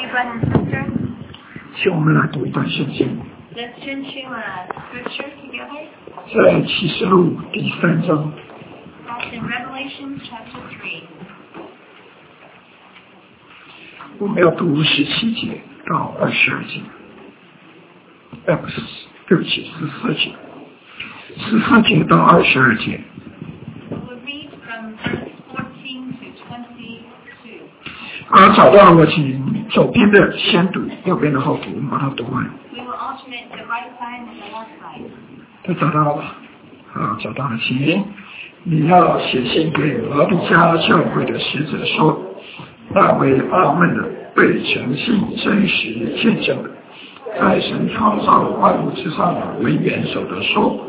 brothers and sisters, 请我们来读一段圣经， let's turn to scripture together. 在启示录第3章， That's in Revelation chapter 3. 我们要读17节到22节，不是，对不起，14节，14节到22节。 We'll read from verse 14 to 22. 找到我请左边的先读，右边的后读，我们把它读完。 We will alternate the right side and the left side. 都找到了吧？找到了，请你要写信给俄狄加教会的使者说，那位阿们的对诚信真实见证的，在神创造万物之上为元首的说，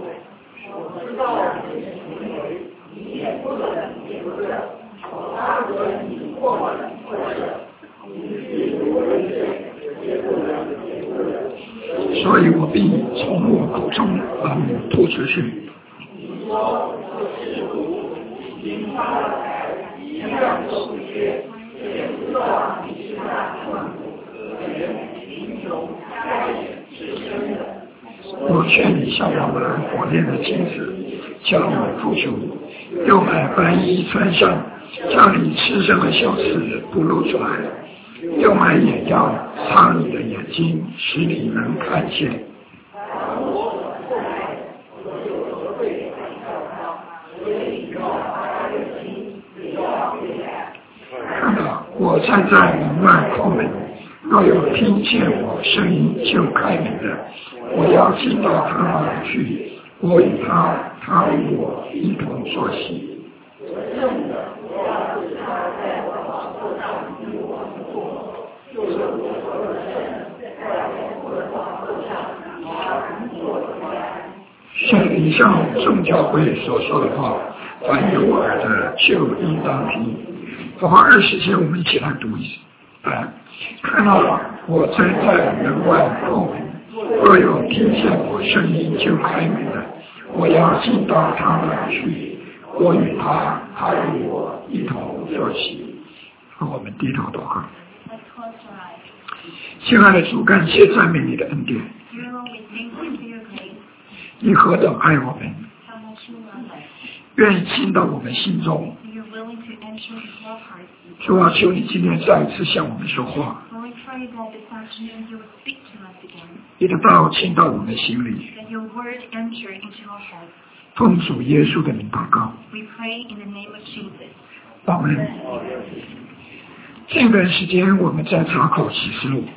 所以我必从我口中把你吐出去。我劝你向我们火炼的金子，叫你付出，又买白衣穿上，叫你吃上的羞耻不露出来，又买眼药擦你的眼睛，使你能看见。看到我站在门外叩门，若有听见我声音就开门的，我要进到他那里去，我与他，他与我一同坐席。圣灵向众教会所说的话，凡有耳的就应当听。好，20节我们一起来读一次。看到了，我站在门外叩门，若有听见我声音就开门的，我要进到他那里去，我与他，他与我一同坐席。好，我们低头祷告。亲爱的主，感谢赞美你的恩典。你何等爱我们，愿意进到我们心中。主啊，求你今天再一次向我们说话，你的道进到我们心里。奉主耶稣的名祷告，阿们。这段时间我们在查考启示录。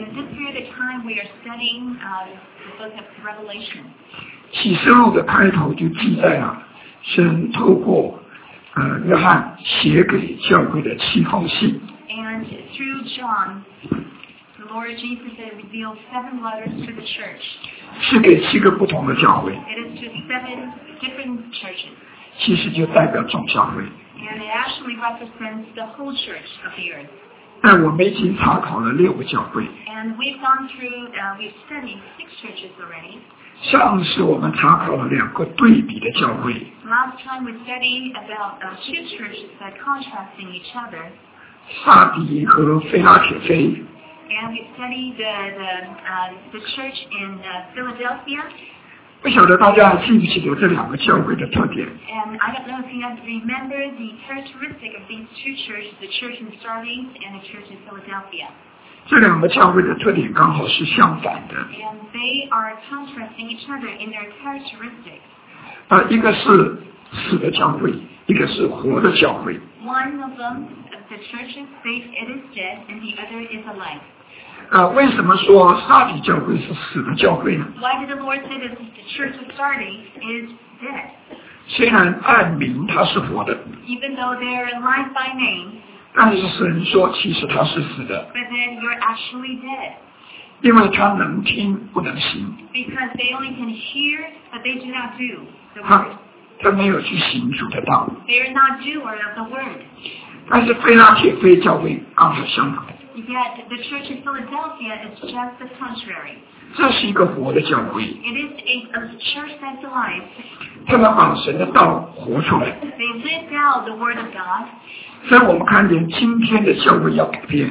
启示录的开头就记载了神透过约翰写给教会的7封信。 And through John, the Lord Jesus had revealed 7 letters to the church. 是给7个不同的教会。 It is to 7 different churches. 其实就代表众教会。 And it actually represents the whole church of the earth. 但我们已经查考了6个教会。 And we've gone through, we've studied 6 churches already. 上次我们查考了2个对比的教会。 Last time we studied about 2 churches that contrasting each other. 撒底和非拉铁非。 And we studied the church in Philadelphia. 不晓得大家还记不记得这2个教会的特点。 And I don't know if you guys remember the characteristic of these 2 churches, the church in Sardis and the church in Philadelphia. 这2个教会的特点刚好是相反的。 And they are contrasting each other in their characteristics. 一个是死的教会，一个是活的教会。 One of them, the church's faith, it is dead, and the other is alive. 为什么说撒底教会是死的教会呢？ Why did the Lord say that the church of Sardis is dead? 虽然按名它是活的， Even though they're alive by name, 但是神说其实它是死的， but then you're actually dead. 因为它能听不能行。 Because they only can hear, but they do not do the word. 他没有去行主的道。 They are not doer of the word. 但是非拉铁非教会刚好相反。 Yet the church in Philadelphia is just the contrary. 这是一个活的教会。 It is a church that's alive. 他们把神的道活出来。 They lived out the word of God. 所以我们看见今天的教会要改变。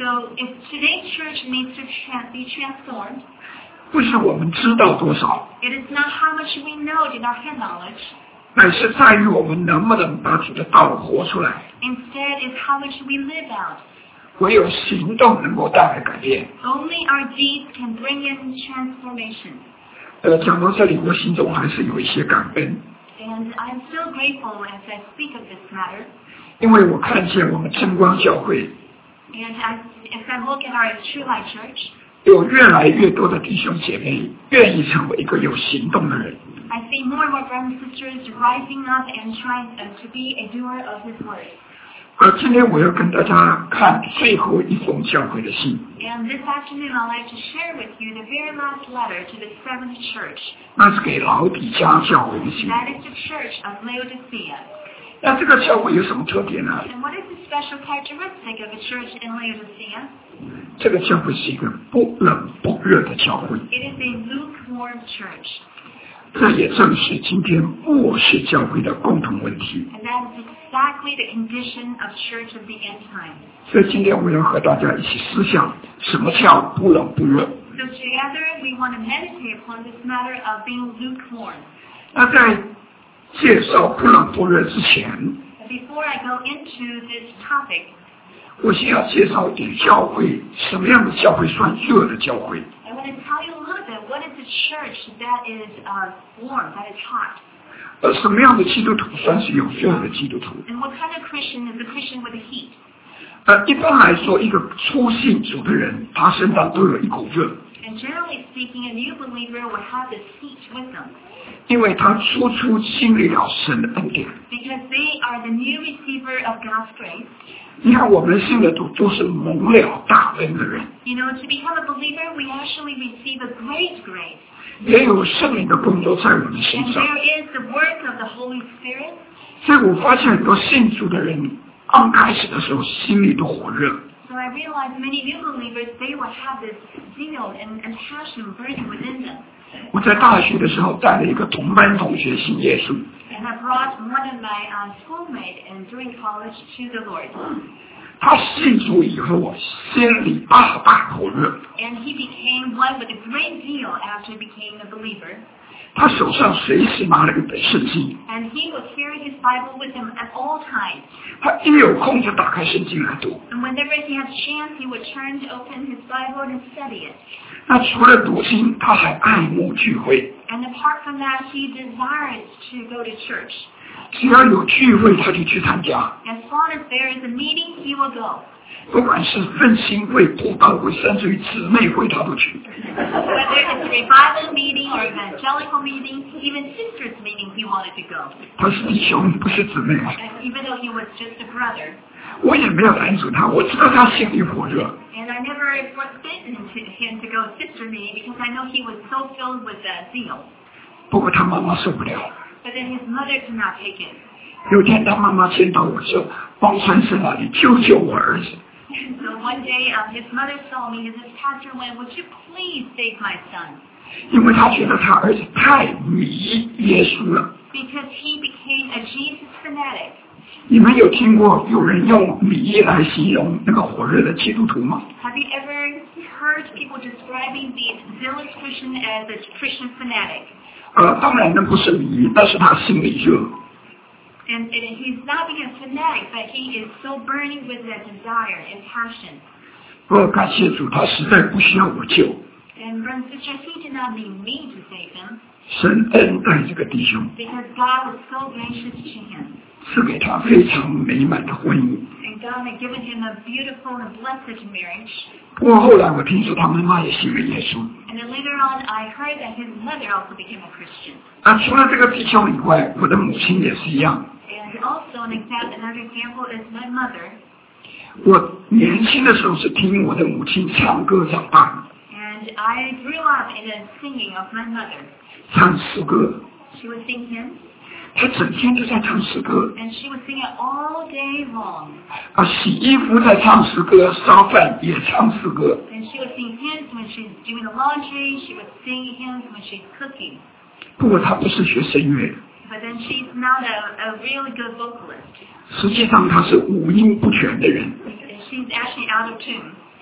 So if today's church needs to be transformed, 不是我们知道多少， it is not how much we know in our head knowledge. 乃是在于我们能不能把主的道活出来。 Instead, is how much we live out. 唯有行动能够带来改变。 Only our deeds can bring in transformation. 讲到这里，我心中还是有一些感恩， And I'm still grateful as I speak of this matter. 因为我看见我们真光教会 And as I look at our True Light Church, 有越来越多的弟兄姐妹愿意成为一个有行动的人。 I see more and more brothers and sisters rising up and trying to be a doer of His word. 今天我要跟大家看最后一封教会的信， And this afternoon, I'd like to share with you the very last letter to the seventh church. 那是给老底嘉教会的信。 That is the church of Laodicea. 那这个教会有什么特点呢？ And what is the special characteristic of the church in Laodicea? 这个教会是一个不冷不热的教会， It is a lukewarm church. 这也正是今天末世教会的共同问题。 And that is exactly the condition of church of the end time. 所以今天我要和大家一起思想，什么叫不冷不热？ So together we want to meditate upon this matter of being lukewarm. 那在介绍不冷不热之前， But before I go into this topic, 我先要介绍一点教会，什么样的教会算热的教会？ I want to tell you a little bit what is a church that is warm, that is hot. 什么样的基督徒算是有热的基督徒？ And what kind of Christian is a Christian with a heat? 一般来说，一个初信主的人，他身上都有一股热， And generally speaking, a new believer will have this heat with them 因为他初经历了神的恩典。 because they are the new receiver of God's grace. 你看，我们信的都是蒙了大恩的人， You know, to become a believer, we actually receive a great grace. 也有圣灵的工作在我们身 And 上。 there is the work of the Holy Spirit. 所以我发现很多信主的人，刚开始的时候心里都火热， So I realize many new believers, they will have this zeal and passion burning within them. 我在大学的时候带了一个同班同学信耶稣， And I brought one of my schoolmates and during college to the Lord. 他信主以后，心里大火热， And he became one with a great zeal after he became a believer. 他手上随时拿了一本圣经， And he would carry his Bible with him at all times. 他一有空就打开圣经来读。 And whenever he had chance, he would turn to open his Bible and study it. 那除了读经，他还爱慕聚会， And apart from that, he desires to go to church. 只要有聚会他就去参加， As long as there is a meeting, he will go. 不管是奋兴会、布道会，甚至于姊妹会，他都去。 Whether it's a revival meeting or evangelical meeting, even sisters meeting, he wanted to go. 他是弟兄，不是姊妹啊。 And even though he was just a brother. 我也没有拦阻他，我知道他心里火热。 And I never forbidden him to go sister meeting because I know he was so filled with zeal. 不过他妈妈受不了。 But then his mother could not take it. 有天他妈妈见到我说：“王传生啊，你救救我儿子。” So one day, his mother saw me and says, Pastor Wen, would you please save my son? 因为他觉得他儿子太迷耶稣了。 Because he became a Jesus fanatic. 你们有听过有人用迷来形容那个火热的基督徒吗？ Have you ever heard people describing the zealous Christian as a Christian fanatic? 当然那不是迷，但是他心里热。 And he's not being a fanatic, but he is so burning with that desire and passion. 不过感谢主，他实在不需要我救。 And brothers and sisters, he did not need me to save him 神恩待这个弟兄， because God was so gracious to him. 赐给他非常美满的婚姻。 And God had given him a beautiful and blessed marriage. 不过后来我听说他妈妈也信了耶稣。 And then later on, I heard that his mother also became a Christian. 除了这个弟兄以外，我的母亲也是一样。 And also another example is my mother. 我年轻的时候是听我的母亲唱歌长大， And I grew up in the singing of my mother. 唱诗歌。 She would sing hymns, 她整天都在唱诗歌。 and she would sing it all day long. 洗衣服在唱诗歌，烧饭也唱诗歌。 And she would sing hymns when she's doing the laundry. She would sing hymns when she's cooking. 不过她不是学声乐， But then she's not a really good vocalist. 实际上她是五音不全的人。 She's actually out of tune.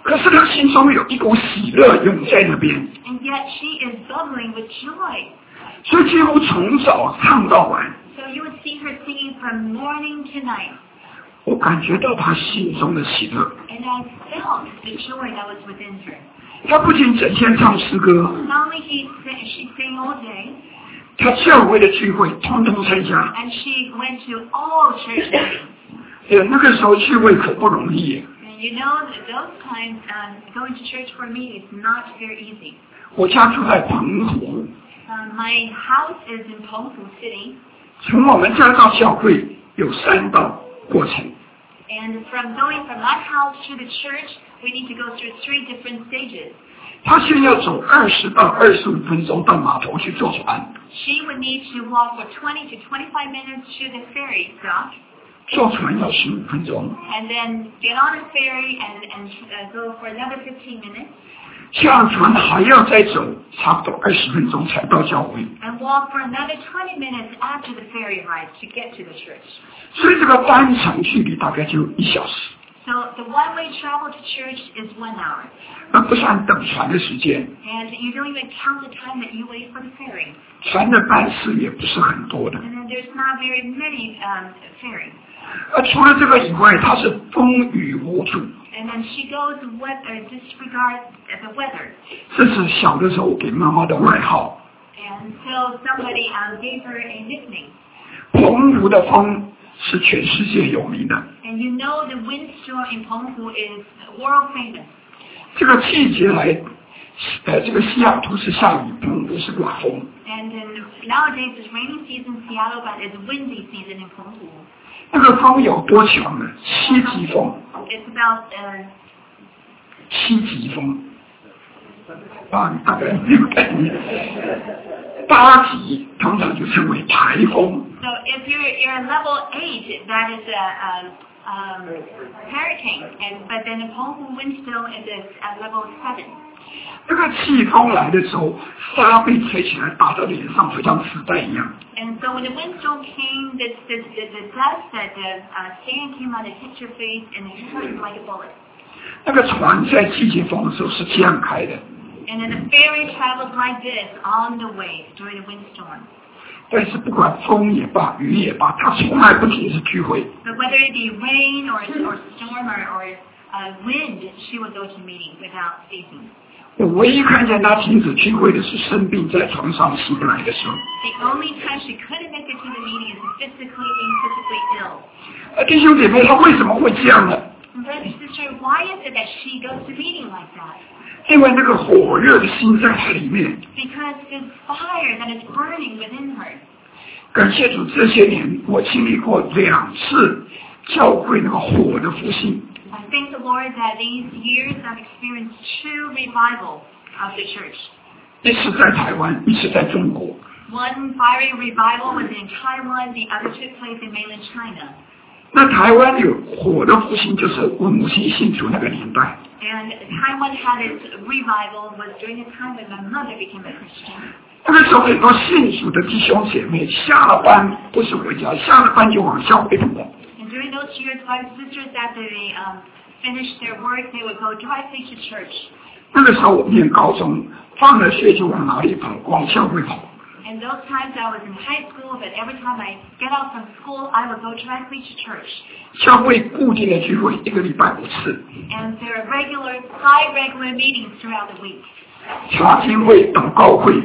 可是他心中有一股喜乐涌在那边， And yet she is bubbling with joy. 所以几乎从早唱到晚。 So you would see her singing from morning to night. 我感觉到他心中的喜乐。 And I felt the joy that was within her. 他不仅整天唱诗歌， Not only she sang all day, 他教会的聚会通通参加。 and she went to all church meetings. 那个时候聚会可不容易。 And you know that those times going to church for me is not very easy. 我家住在澎湖， My house is in Penghu City, 从我们家到教会有3道过程。 and from going from my house to the church, we need to go through 3 different stages. 他先要走20到25分钟到码头去坐船， She would need to walk for 20 to 25 minutes to the ferry stop, 坐船要15分钟， and then get on a ferry and go for another 15 minutes, 下船还要再走差不多20分钟才到教会。 and walk for another 20 minutes after the ferry ride to get to the church. 所以这个单程距离大概就1小时， So the one-way travel to church is 1 hour, 那不算等船的时间， and you don't even count the time that you wait for the ferry. 船的班次也不是很多的。 And then there's not very many ferries. 除了这个以外，它是风雨无阻。 And then she goes disregard the weather. 这是小的时候给妈妈的外号。 And so somebody gave her a nickname. 澎湖的风是全世界有名的。 And you know the windstorm in Penghu is world famous. 这个季节来，这个西雅图是下雨，澎湖是刮风。 And then nowadays it's rainy season in Seattle, but it's windy season in Penghu. 那个风有多强呢？7级风。 It's about 7级风。大概没有概念。8级通常就称为台风。 So if you're level 8, that is a hurricane, but then the Penghu windstorm is at level 7. 那个气风来的时候，沙被吹起来打到脸上，好像磁带一样。 And so when the windstorm came, the dust that the sand came out, it hit your face and it hurt like a bullet. 那个船在季节风的时候是这样开的， And then the ferry travels like this on the waves during the windstorm. 但是不管风也罢，雨也罢，它从来不停止聚会。 But whether it be rain or storm or wind, she would go to meetings without ceasing. 我唯一看见她停止聚会的是生病在床上起不来的时候。 The only time she couldn't make it to the meeting is physically ill. 弟兄姐妹，她为什么会这样呢？ Brother, sister, why is it that she goes to meeting like that? 因为那个火热的心在她里面。 Because this fire that is burning within her. 感谢主，这些年我经历过2次教会那个火的复兴。 I thank the Lord that these years I've experienced 2 revivals of the church. 一次在台湾，一次在中国。 One fiery revival was in Taiwan, the other took place in mainland China. 那台湾有火的复兴，就是我母亲信主那个年代。 And Taiwan had its revival was during the time when my mother became a Christian. 那个时候很多信主的弟兄姐妹下了班不是回家，下了班就往教会跑。 And during those years, my sisters, after they finished their work, they would go directly to church. 那个时候我念高中，放了学就往哪里跑？往教会跑。 And those times I was in high school, but every time I get out from school, I would go directly to church. 教会固定的聚会1个礼拜5次， And there are 5 regular meetings throughout the week. 查经会、祷告会、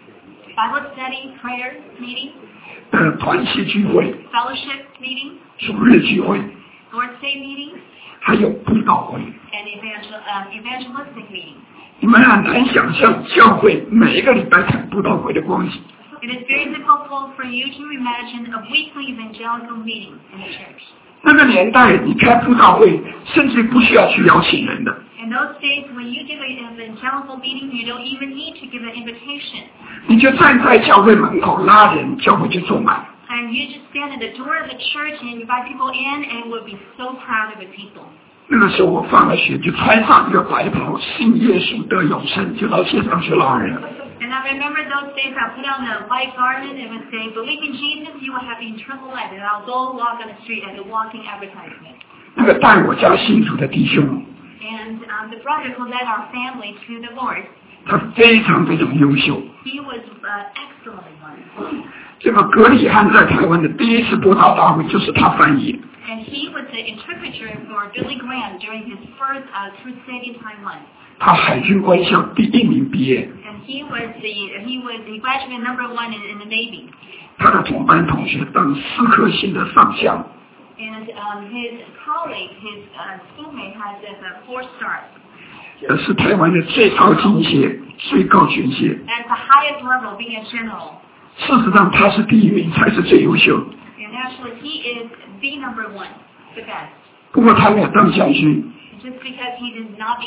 Bible study, prayer meeting, 团契聚会、 fellowship meeting, 主日聚会， Lord's Day meeting, 还有布道会。 and evangelistic meeting. 你们很难想象教会每一个礼拜开布道会的光景。 It is very difficult for you to imagine a weekly evangelical meeting in the church. 那个年代，你开布道会，甚至不需要去邀请人的。 In those days, when you give an evangelical meeting, you don't even need to give an invitation. 你就站在教会门口拉人，教会就坐满。 And you just stand at the door of the church and invite people in, and it would be so crowded with people. 那个时候我放了学，就穿上一个白袍，信耶稣得永生，就到街上去拉人。 And I remember those days I put on the white garment and would say, believe in Jesus, you will have eternal life. And I'll go walk on the street as a walking advertisement. 那个带我家信主的弟兄， And the brother who led our family to the Lord, 他非常非常优秀。 he was excellent one. 这个葛理翰在台湾的第一次布道大会就是他翻译。 And he was the interpreter for Billy Graham during his first crusade in Taiwan. 他海军官校第1名毕业。 And he graduated number 1 in the Navy. 他的同班同学当4颗星的上将。 And his colleague, his schoolmate, has 4 stars. 这是台湾的最高军衔、最高军衔。 At the highest level, being a general. 事实上，他是第1名，才是最优秀。 And actually, he is the number 1, the best. 不过他没有当将军。 Just because he did not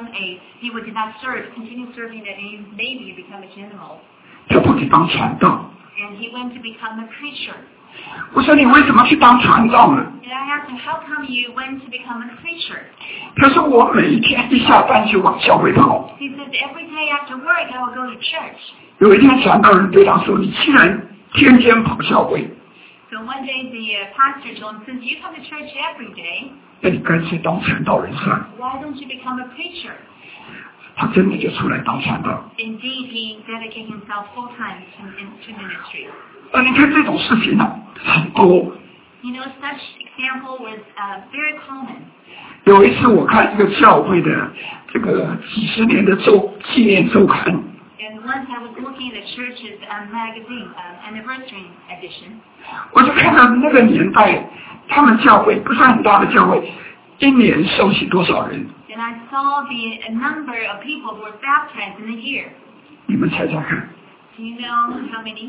continue serving in the Navy to become a general. 他不去当传道。 And he went to become a preacher. 我说你为什么去当传道呢？ And I asked him, how come you went to become a preacher? 他说我每一天一下班就往教会跑。 He said, every day after work I will go to church. 有一天传道人对他说：“你既然天天跑教会， So one day the pastor told him, since you come to church every day, 那你干脆当传道人算了。 why don't you become a preacher?” 他真的就出来当传道。 Indeed, he dedicated himself full time to ministry. 你看这种事情呢、很多。 You know, such example was very common. 有一次我看一个教会的这个几十年的纪念周刊。 And once I was looking at the church's magazine anniversary edition. 我就看到那个年代，他们教会不是很大的教会，一年受洗多少人？ And I saw the number of people who were baptized in a year. 你们猜猜看。 Do you know how many?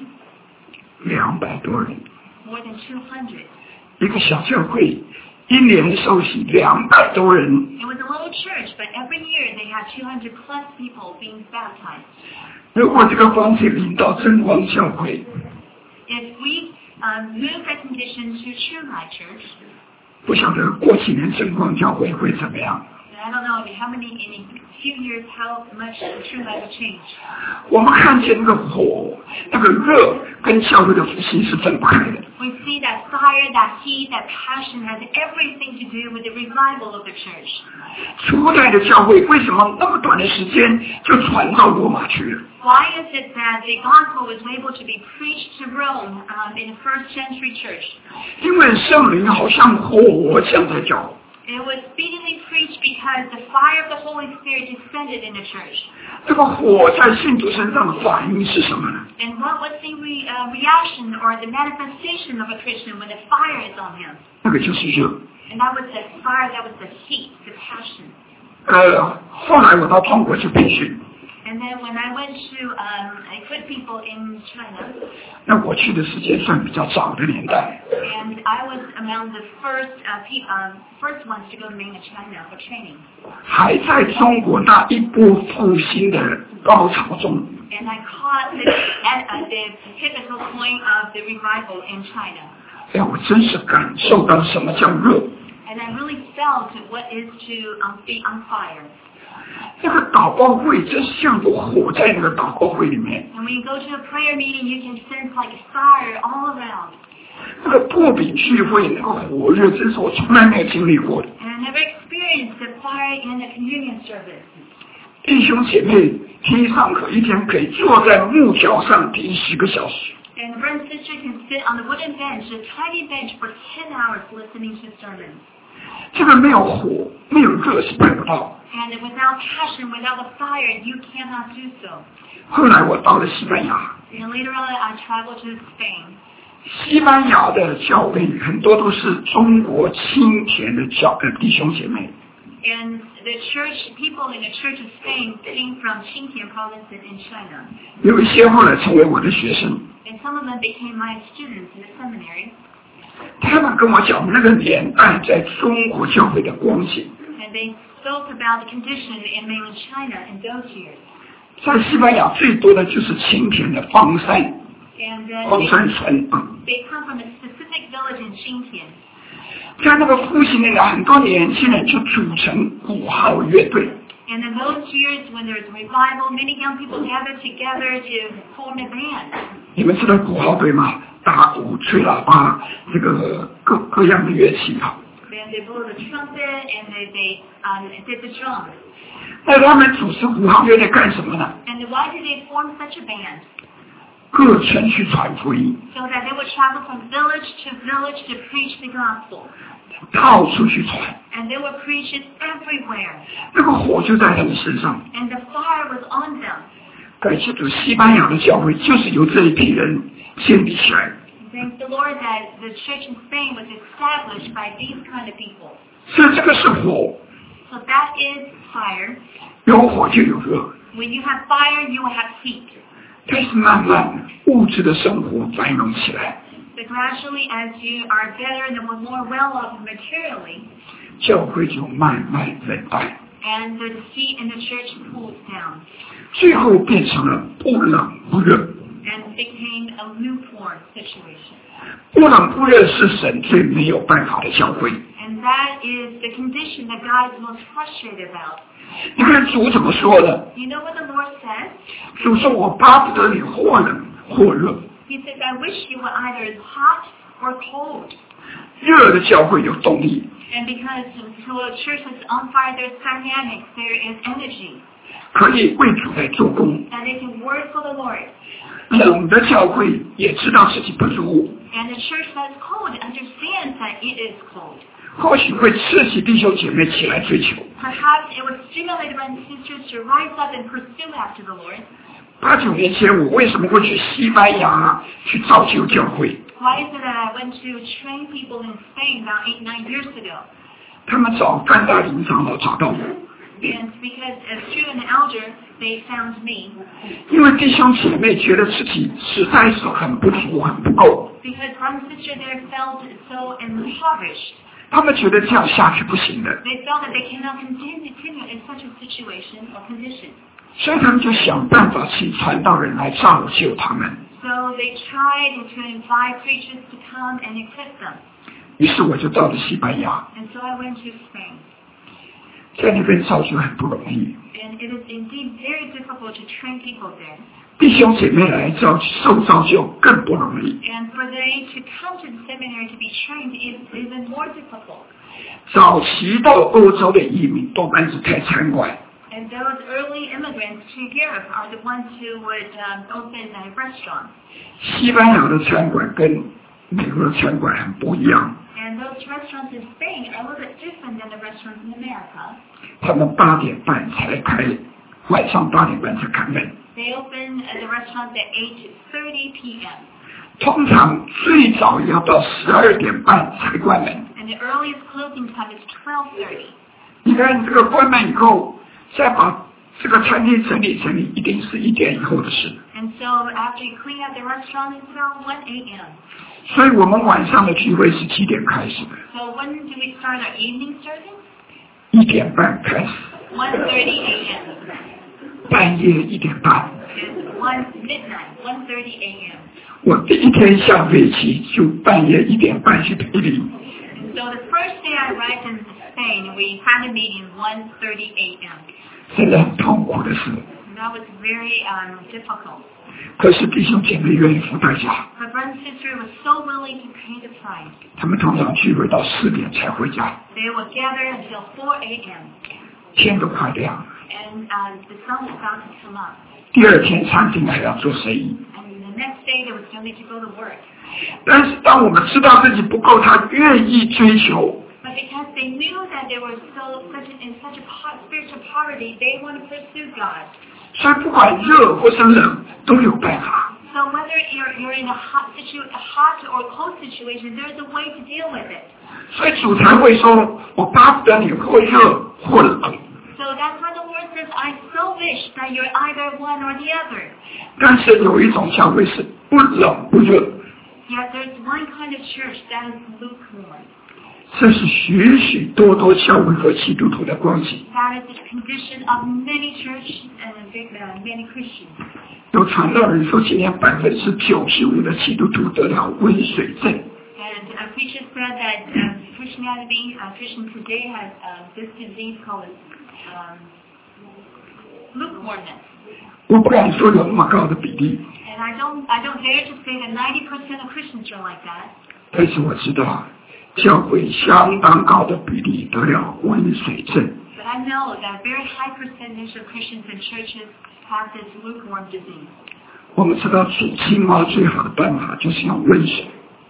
200多人。 More than 200. 一个小教会，一年受洗200多人。 It was a little church, but every year they had 200 plus people being baptized. 如果这个方式领到真光教会， If we move that condition to True Life Church, 不晓得过几年真光教会会怎么样。 I don't know in a few years how much True Life will change. 我们看见那个火、那个热跟教会的复兴是分不开的。 We see that fire, that heat, that passion has everything to do with the revival of the church. 初代的教会为什么那么短的时间就传到罗马去了？ Why is it that the gospel was able to be preached to Rome in the first century church? 因为圣灵好像火降在教会。 It was speedily preached because the fire of the Holy Spirit descended in the church. 这个火在信徒身上的反应是什么呢？ And what was the reaction or the manifestation of a Christian when the fire is on him? 那个就是热。 And that was the fire, that was the heat, the passion. 后来我到中国去培训。 And then when I went to equip people in China, 那我去的时间算比较早的年代。 and I was among the first ones to go to mainland China for training. 还在中国那一波复兴的高潮中。 And I caught the pivotal point of the revival in China. 哎呀，我真是感受到什么叫热。 And I really felt what is to be on fire. 那个祷告会真像有火在那个祷告会里面。 And when you go to a prayer meeting, you can sense like fire all around. 那个破饼聚会那个火热，真是我从来没有经历过的。 And I never experienced the fire in the communion service. 弟兄姐妹听上课，一天可以坐在木条上听10个小时。 And the brother and sister can sit on the wooden bench, a tiny bench, for 10 hours listening to sermons. 这个没有火，没有热是办不到。 And without passion, without the fire, you cannot do so. 后来我到了西班牙， And later on, I traveled to Spain. 西班牙的教会很多都是中国清田的弟兄姐妹。 And the church, people in the Church of Spain came from Xinjiang province in China. 有一些后来成为我的学生。 And some of them became my students in the seminary. 他们跟我讲那个年代在中国教会的光景。 And they spoke about the condition in mainland China in those years. 在西班牙最多的就是清田的方山， And 方山村。 they come from a specific village in Xinjiang. 在那个复兴里，很多年轻人就组成鼓号乐队。 And in those years when there's revival, many young people gather together to form a band. 你们知道鼓号队吗？打鼓、吹喇叭，这个各样的乐器啊。 Then they blew the trumpet and they did the drums. 那他们组织5号乐队干什么呢？ And why did they form such a band? 各城去传福音， So that they would travel from village to preach the gospel. 到处去传， And they would preach it everywhere. 那个火就在他们身上。 And the fire was on them. 感谢主，西班牙的教会就是由这一批人建立起来。 Thank the Lord that the church in Spain was established by these kind of people. 所以这个是火， So that is fire. 有火就有热。 When you have fire, you will have heat. 但是慢慢物质的生活繁荣起来， But gradually, as you are better and more well-off materially, 教会就慢慢冷淡， and the heat in the church cools down 最后变成了不冷不热。 and became a lukewarm situation. 不冷不热是神最没有办法的教会。 And that is the condition that God is most frustrated about. 你看主怎么说的？ You know what the Lord says? 主说：“我巴不得你或冷或热。 He says, I wish you were either hot or cold. ” 热的教会有动力， And because to a church that's on fire, there's dynamics, there is energy, 可以为主来做工。 and they can work for the Lord. 冷的教会也知道自己不足， And the church that's cold understands that it is cold. 或许会刺激弟兄姐妹起来追求。 Perhaps it would stimulate brothers and sisters to rise up and pursue after the Lord. 8、9年前，我为什么会去西班牙去造就教会？ Why is it that I went to train people in Spain about 8-9 years ago? 他们找甘大林长老找到我， And because as through an elder, they found me. 因为弟兄姐妹觉得自己实在是很不足、很不够， Because brother and sister there felt so impoverished. 他们觉得这样下去不行的， They felt that they cannot continue in such a situation or condition. 所以他们就想办法请传道人来造就他们。 So they tried to invite preachers to come and equip them. 于是我就到了西班牙， And so I went to Spain. 在那边造就很不容易。 And it is indeed very difficult to train people there. 弟兄姐妹来受造就更不容易。 And for they to come to the seminary to be trained is even more difficult. 早期到欧洲的移民多半是开餐馆， And those early immigrants to Europe are the ones who would open a restaurant. 西班牙的餐馆跟美国的餐馆很不一样， And those restaurants in Spain are a little bit different than the restaurants in America. 他们8点半才开，晚上8点半才开门。 They open the restaurant at 8:30 p.m. 通常最早要到12点半才关门。 And the earliest closing time is 12:30. 你看这个关门以后，再把这个餐厅整理整理，一定是1点以后的事。 And so after you clean up the restaurant, it's around 1 a.m. 所以我们晚上的聚会是几点开始的？ So when do we start our evening service? 1点半开始， 1:30 a.m. 半夜1点半。 It's midnight, 1:30 a.m. 我第一天下飞机就半夜1点半去培灵， And so the first day I arrived in Spain, we had a meeting 1:30 a.m. 真的很痛苦的事。 And that was very difficult. 可是弟兄姐妹愿意付代价， But brother and sister was so willing to pay the price. 他们通常聚会到4点才回家， They would gather until 4 a.m. 天都快亮了。 And the sun was about to come up. 第二天餐厅还要做生意， And the next day they would still need to go to work. 但是当我们知道自己不够，他愿意追求， But because they knew that they were in such a spiritual poverty, they want to pursue God. 所以不管热或是冷都有办法。 So whether you're in a hot or cold situation, there's a way to deal with it. 所以主才会说：“我巴不得你或热或冷。” So that's why the Lord says, I so wish that you're either one or the other. 但是有一种教会是不冷不热， Yet there's one kind of church that is lukewarm. 这是许许多多教会和基督徒的关系。 That is the condition of many churches and many Christians. 有传道人说，今年95%的基督徒得了温水症。 And preachers said that Christian today has this disease called lukewarmness. 我不敢说有那么高的比例， And I don't dare to say that 90% of Christians are like that. 但是我知道， 教会相当高的比例得了温水症。 But I know that a very high percentage of Christians and churches have this lukewarm disease. 我们知道煮青蛙最好的办法就是用温水。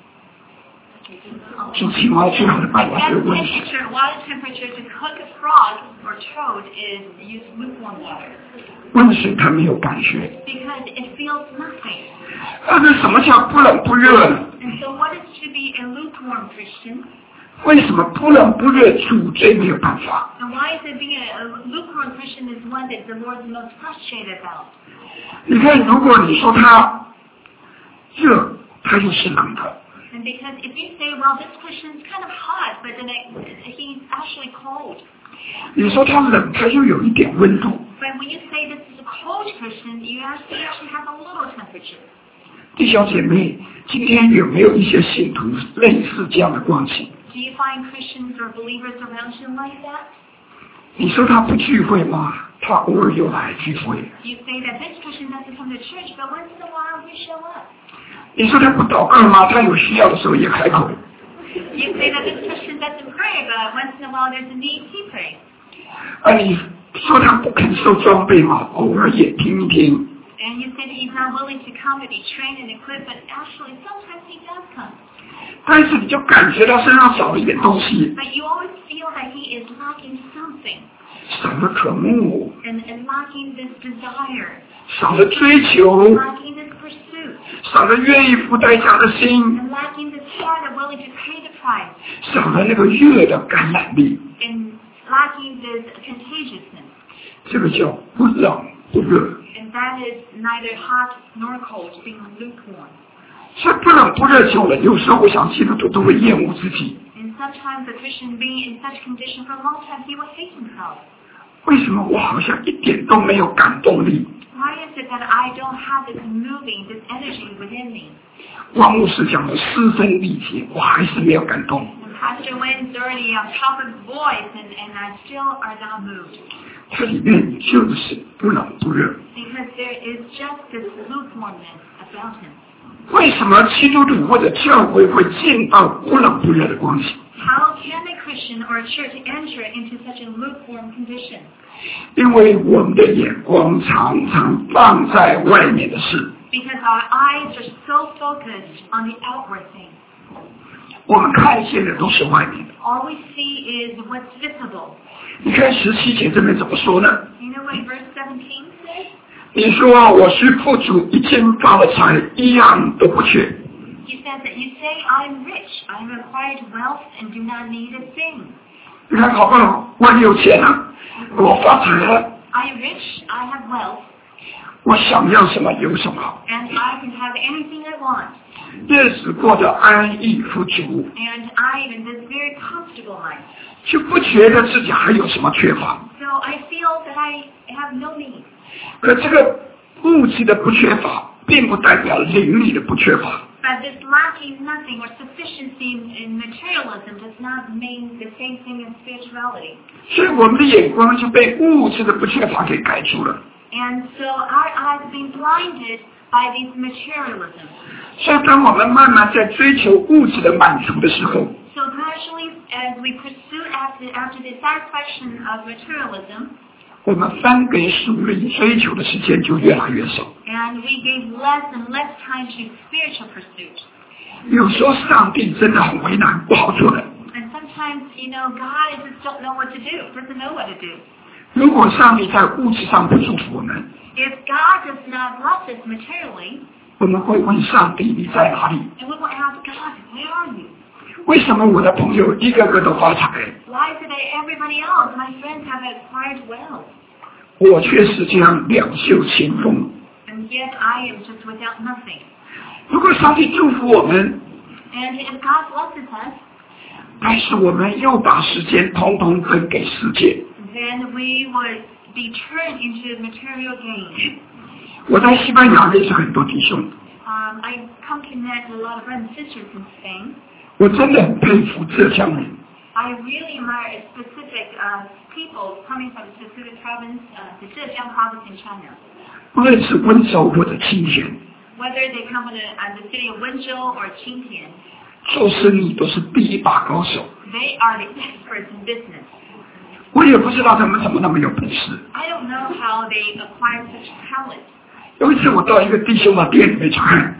煮青蛙最好的办法就是温水。 Water temperature to cook a frog or toad is use lukewarm water. 温水它没有感觉。 Because it feels nothing. 那什么叫不冷不热呢？ And so what is to be a lukewarm Christian? 为什么不冷不热主最没有办法？ And why is it being a lukewarm Christian is one that the Lord is most frustrated about? 你看，如果你说他热，他就是冷的。 And because if you say, well, this Christian is kind of hot, but then he's actually cold. 你说他冷，他就有一点温度。 But when you say this is a cold Christian, you actually have a little temperature. 弟兄姐妹，今天有没有一些信徒类似这样的光景？ Do you find Christians or believers around you like that? 你说他不聚会吗？他偶尔又来聚会。 You say that this Christian doesn't come to church, but once in a while he show up. 你说他不祷告吗？他有需要的时候也开口。 You say that this Christian doesn't pray, but once in a while there's a need, he prays. 你说他不肯受装备吗？偶尔也听一听。 And you say that he's not willing to come to be trained and equipped, but actually sometimes he does come. 但是你就感觉到身上少了一点东西， But you always feel that he is lacking something. 少了渴慕， And lacking this desire. 少了追求， Lacking this pursuit. 少了愿意付代价的心， And lacking this heart of willing to pay the price. 少了那个热的感染力。 And lacking this contagiousness. 这个叫不冷不热。 And that is neither hot nor cold, being lukewarm. 所以不冷不热久了，有时候我想基督徒都会厌恶自己。 And sometimes a Christian being in such condition for a long time, he will hate himself. 为什么我好像一点都没有感动力？ Why is it that I don't have this moving, this energy within me? 汪牧师讲的嘶声力竭，我还是没有感动。 And Pastor Wayne's already on top of his voice, and I still are not moved. 这里面就是不冷不热。 Because there is just this lukewarmness about him. 为什么基督徒或者教会会进到不冷不热的光景？ How can a Christian or a church enter into such a lukewarm condition? 因为我们的眼光常常放在外面的事， Because our eyes are so focused on the outward things. 我们看见的都是外面的。 All we see is what's visible. 你看17节这边怎么说呢？ You know what verse 17 says? 你说我是富足，一件发了财，一样都不缺。 He says that you say, I'm rich, I'm acquired wealth, and do not need a thing. 你看好不好？我有钱了，我发财了， I'm rich, I have wealth, 我想要什么有什么， and I can have anything I want. 日子过得安逸富足， And I am in this very comfortable life. 就不觉得自己还有什么缺乏。 So I feel that I have no need. 可这个物质的不缺乏，并不代表灵力的不缺乏。 But this lacking nothing or sufficiency in materialism does not mean the same thing in spirituality. 所以我们的眼光就被物质的不缺乏给盖住了。 And so our eyes are being blinded by this materialism. 所以当我们慢慢在追求物质的满足的时候， So gradually, as we pursue after the satisfaction of materialism, 我们分给属灵追求的时间就越来越少。 and we gave less and less time to spiritual pursuit. 有时候上帝真的很为难，不好做的。 And sometimes, God just don't know what to do, doesn't know what to do. 如果上帝在物质上不祝福我们， If God does not bless us materially, 我们会问上帝你在哪里？ and we will ask God, where are you? 为什么我的朋友一个个都发财， Why is it that everybody else, my friends, have acquired wealth, 我却是这样两袖清风？ and yet I am just without nothing? 如果上帝祝福我们， And if God blesses us, 但是我们又把时间统统分给世界。 then we would be turned into material gain. 我在西班牙认识很多弟兄， I come to connect a lot of brothers and sisters in Spain. 我真的很佩服浙江人。 I really admire a specific people coming from a specific province, the Zhejiang province in China. 不论是温州或者清田， Whether they come from the city of Wenzhou or Qingtian, 做生意都是第一把高手。 They are the experts in business. 我也不知道他们怎么那么有本事。 I don't know how they acquire such talent. 有一次我到一个弟兄的店里面去看，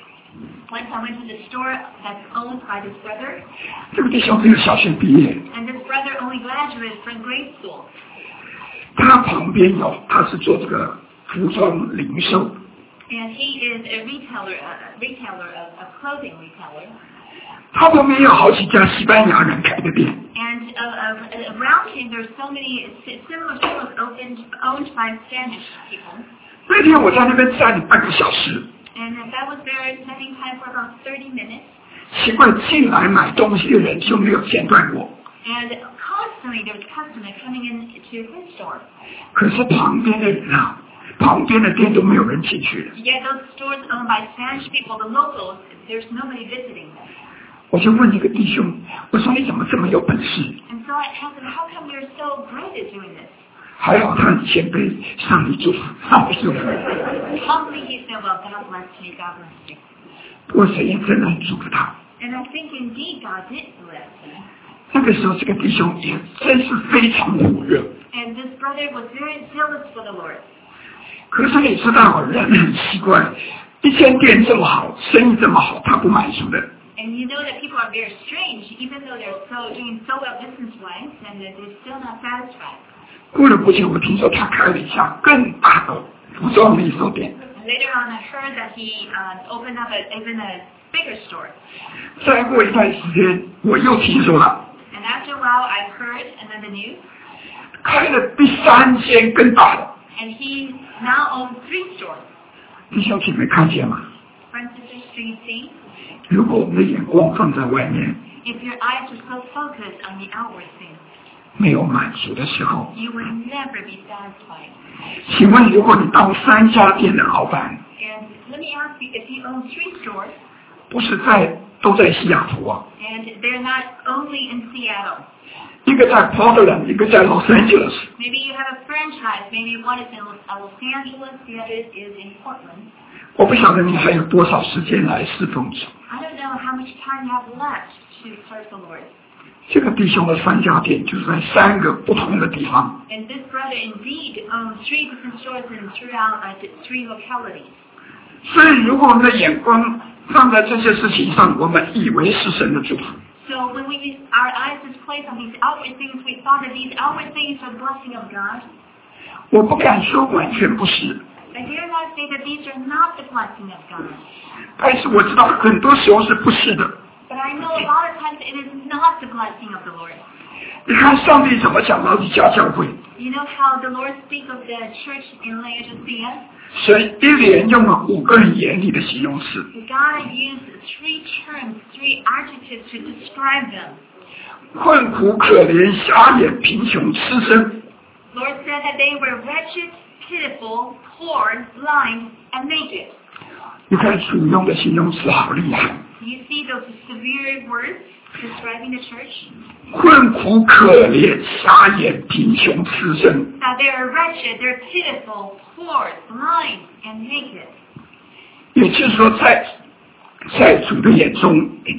Once I went to the store that's owned by this brother, 这个弟兄只有小学毕业， and this brother only graduated from grade school. 他旁边他是做这个服装零售， And he is a retailer of clothing retailer. 他旁边有好几家西班牙人开的店。 And around him, there's so many similar stores owned by Spanish people. 那天我在那边站了半个小时， And I was there spending time for about 30 minutes. 奇怪，进来买东西的人就没有间断过。 And constantly there was customers coming in to his store. 可是旁边的人啊，旁边的店都没有人进去了。 Yet those stores owned by Spanish people, the locals, there's nobody visiting them. 我就问这个弟兄，我说你怎么这么有本事？ And so I asked him, how come you're so great at doing this? 还好他很谦卑，上帝祝福，上帝祝福。 Humbly he said, well, God bless me, God bless you. 我神也真的很祝福他。 And I think indeed God did bless him. 那个时候，这个弟兄也真是非常火热。 And this brother was very zealous for the Lord. 可是你知道，人很奇怪，一间店这么好，生意这么好，他不满足的。 And you know that people are very strange, even though they're doing so well business-wise, and that they're still not satisfied. 过了不久，我听说他开了一家更大的服装零售店。 And later on, I heard that he opened up even a bigger store. 再过一段时间，我又听说了， And after a while, I heard another news, 开了第3间更大的。 and he now owns 3 stores. 弟兄姐妹看见吗？ Friends, sisters, do you see? 如果我们的眼光放在外面， If your eyes are so focused on the outward things, 没有满足的时候， you will never be satisfied. 请问，如果你当3家店的老板， And let me ask you, if you own 3 stores, 不是都在西雅图啊， and they're not only in Seattle, 一个在 Portland， 一个在 Los Angeles， maybe you have a franchise, maybe one is in Los Angeles, the other is in Portland. 我不晓得你还有多少时间来侍奉主。 I don't know how much time you have left to serve the Lord. 这个弟兄的3家店就是在3个不同的地方。 And this brother indeed owns 3 different stores throughout 3 localities. 所以，如果我们的眼光放在这些事情上，我们以为是神的祝福。 So when our eyes is placed on these outward things, we thought that these outward things are the blessing of God. 我不敢说完全不是， I dare not say that these are not the blessing of God. 但是我知道很多时候是不是的。 But I know a lot of times it is not the blessing of the Lord. 你看上帝怎么讲到一家教会， You know how the Lord speaks of the church in Laodicea? 神一连用了5个很严厉的形容词， God used 3 terms, 3 adjectives to describe them. 困苦、可怜、瞎眼、贫穷、吃身。 Lord said that they were wretched, pitiful, poor, blind, and naked. 你看主用的形容词好厉害， You see those severe words describing the church? 困苦、可怜、瞎眼、贫穷、吃身。 That they are wretched, they're pitiful, poor, blind, and naked. 也就是说在主的眼中，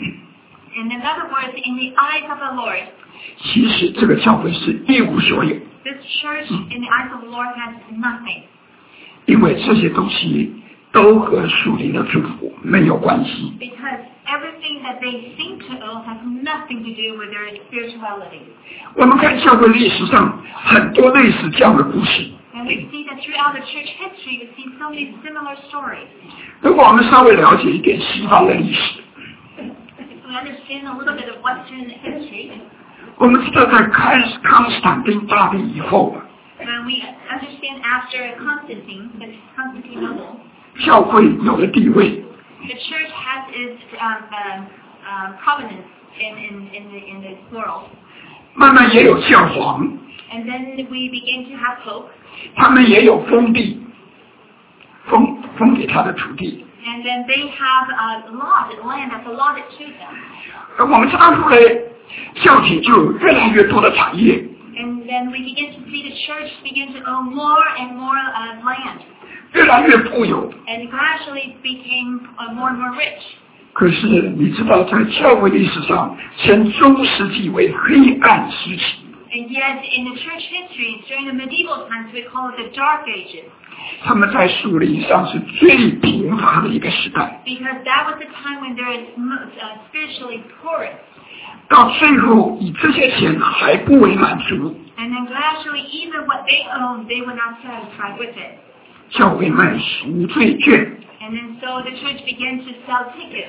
In other words, in the eyes of the Lord, 其实这个教会是一无所有， this church in the eyes of the Lord has nothing. 因为这些东西都和属灵的祝福没有关系。 Because everything that they seem to own has nothing to do with their spirituality. 我们看教会历史上很多类似这样的故事。 And we see that throughout the church history, we see so many similar stories. 如果我们稍微了解一点西方的历史， If we understand a little bit of Western history, 我们知道在康斯坦丁大帝以后， when we understand after Constantinople, 教会有了地位， the church has its prominence in the world. 慢慢也有教皇， And then we begin to have hope. 他们也有封地，封给他的土地。 And then they have land that's allotted to them. 而我们知道后来教廷就有越来越多的产业， And then we begin to see the church begin to own more and more land. 越来越富有， And gradually became more and more rich. 可是你知道，在教会历史上，称中世纪为黑暗时期。 And yet, in the church history, during the medieval times, we call it the Dark Ages. 他们在属灵上是最贫乏的一个时代。 Because that was the time when they were most spiritually poorest. 到最后，以这些钱还不为满足。 And then gradually, even what they owned, they were not satisfied with it. 教会卖赎罪券。 And then so the church began to sell tickets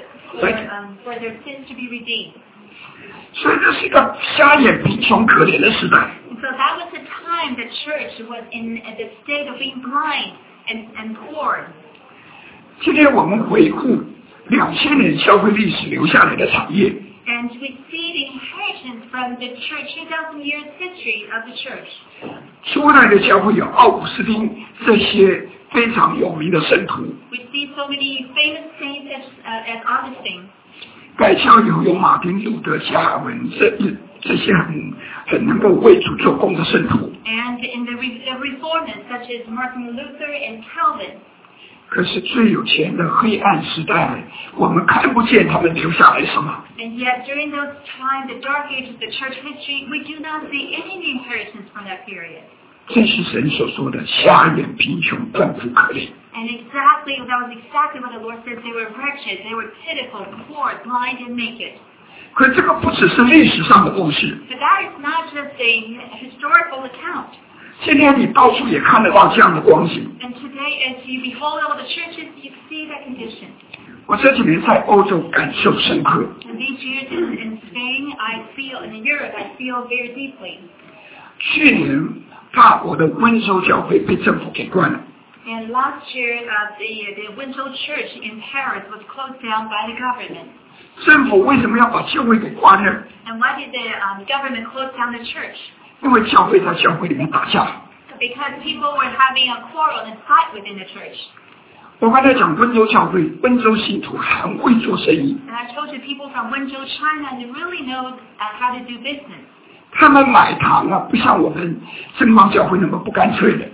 for their sins to be redeemed. 所以这是一个瞎眼贫穷可怜的时代。 And so that was the time the church was in the state of being blind and poor. 今天我们回顾2000年教会历史留下来的产业。 And we see the inheritance from the church, 2,000 years history of the church. 初代的教会有奥古斯丁这些非常有名的圣徒。 We see so many famous saints as Augustine. 改教有马丁路德、加尔文这些很能够为主做工的圣徒。 And in the reformers such as Martin Luther and Calvin. 可是最有钱的黑暗时代，我们看不见他们留下来什么。 And yet during those times, the dark ages of the church history, we do not see any inheritance from that period. 这是神所说的瞎眼贫穷困苦可怜。 And that was exactly what the Lord said. They were wretched, they were pitiful, poor, blind, and naked. 可这个不只是历史上的故事。 But that is not just a historical account. 今天你到处也看得到这样的光景。 And today, as you behold all the churches, you see that condition. 我这几年在欧洲感受深刻。 And these years in Spain, I feel, and in Europe, I feel very deeply. 去年法国的温州教会被政府给关了。 And last year, the Windsor Church in Paris was closed down by the government. 政府为什么要把教会给关呢？ And why did the government close down the church? 因为教会在教会里面打架。 Because people were having a quarrel and fight within the church. 我刚才讲温州教会，温州信徒很会做生意。 And I told you people from Wenzhou, China, they really know how to do business. 他们买堂啊，不像我们正光教会那么不干脆的。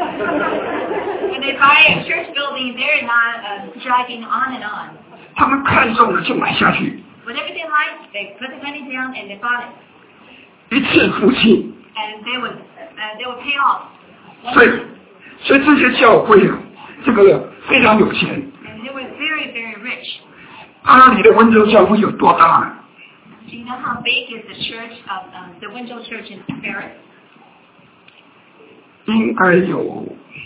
When they buy a church building, they're not dragging on and on. 他们看中了就买下去。 Whatever they like, they put the money down and they bought it. 一次付清。 And they would pay off. 所以这些教会啊，这个非常有钱。 And they were very, very rich. 巴黎的温州教会有多大呢？ Do you know how big is the church of the Wenzhou Church in Paris? 应该有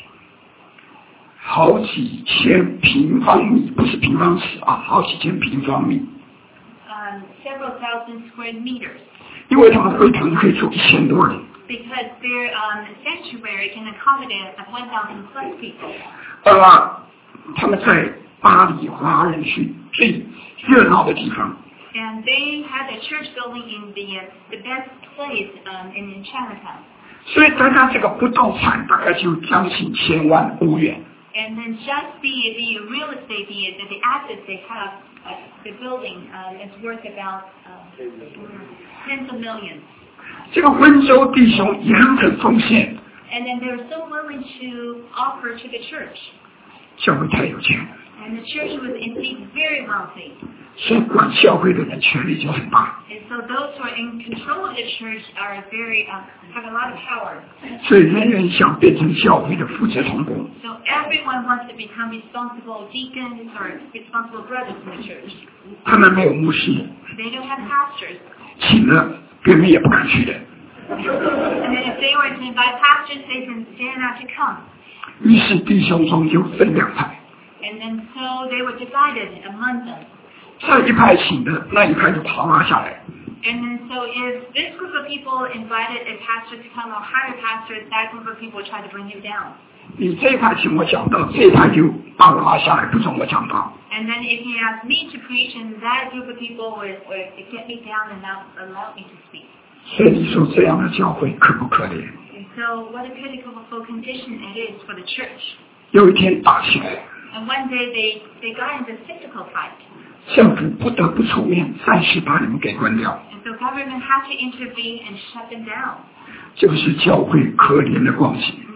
好几千平方米，不是平方尺啊，好几千平方米。 Several thousand square meters. 因为他们会堂可以坐1000多人。 Because their sanctuary can accommodate 1,000 plus people. 他们在巴黎华人区最热闹的地方。 And they had a church building in the best place in Chinatown. 所以大家这个不动产大概就将近1000万欧元。 And then just the real estate, the assets they have, the building is worth about tens of millions. 这个温州弟兄也很奉献。 And then they're so willing to offer to the church. 教会太有钱了。 And the church was indeed very wealthy. 所以管教会的人权力就很大。 And so those who are in control of the church are have a lot of power. 所以人人想变成教会的负责同工。 So everyone wants to become responsible deacons or responsible brothers in the church. 他们没有牧师。 They don't have pastors. 请了别人也不敢去的。 And then if they were to invite pastors, they dare not to come. 于是弟兄中就分两派。 And then so they were divided among them. 这一派请的，那一派就爬拉下来。 And then so if this group of people invited a pastor to come or hired pastors, that group of people tried to bring him down. 你这一派请我讲道，这一派就把我拉下来，不准我讲道。 And then if he asked me to preach, and that group of people would get me down and not allow me to speak. 所以你说这样的教会可不可怜？ And so what a pitiful condition it is for the church. 有一天打起来。 And one day they got into a physical fight. 政府不得不出面，暂时把你们给关掉。 And so government had to intervene and shut them down. 这个是教会可怜的光景。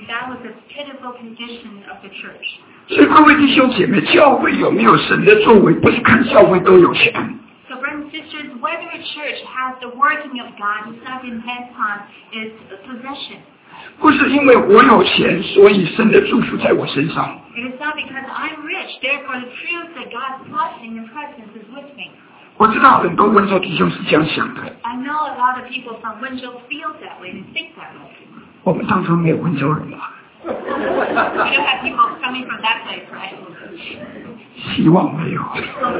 that was the pitiful condition of the church. 所以各位弟兄姐妹，教会有没有神的作为，不是看教会都有钱。 So brothers and sisters, whether a church has the working of God, it's not depends on its possession. 不是因为我有钱，所以神的祝福在我身上。 It is not because I'm rich, therefore the truth that God's blessing and presence is with me. 我知道很多温州弟兄是这样想的。 I know a lot of people from Winchell feel that way and think that way. 我们当中没有温州人吧？ We don't have people coming from that place, right? 希望没有。